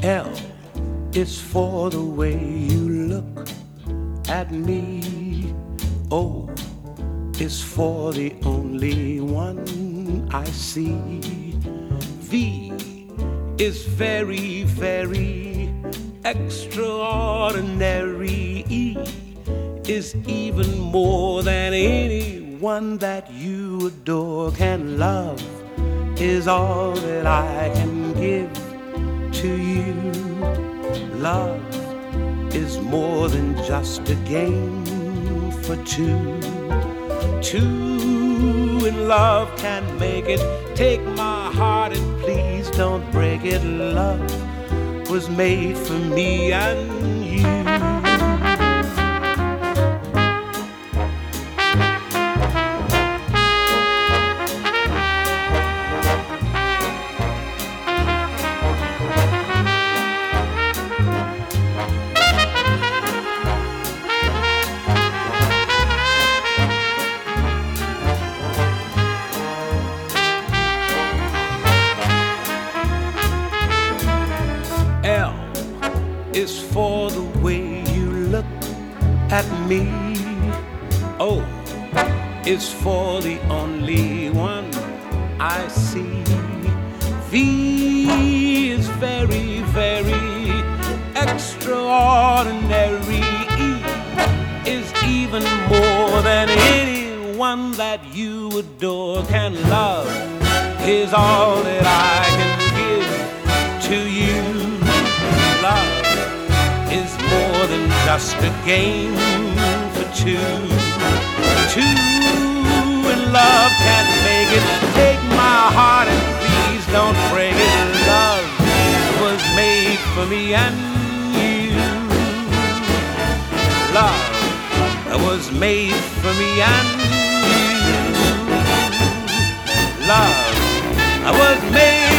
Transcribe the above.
L is for the way you look at me. O is for the only one I see. V is very, very extraordinary. E is even more than anyone that you adore can love, is all that I can give to you. Love is more than just a game for two. Two in love can make it. Take my heart and please don't break it. Love was made for me and you. L is for the way you look at me. O is for the only one I see. V is very, very extraordinary. E is even more than anyone that you adore can love, is all that I can give to you. Love is more than just a game for two. Two in love can make it. Take my heart and please don't break it. Love was made for me and you. Love was made for me and you. Love was made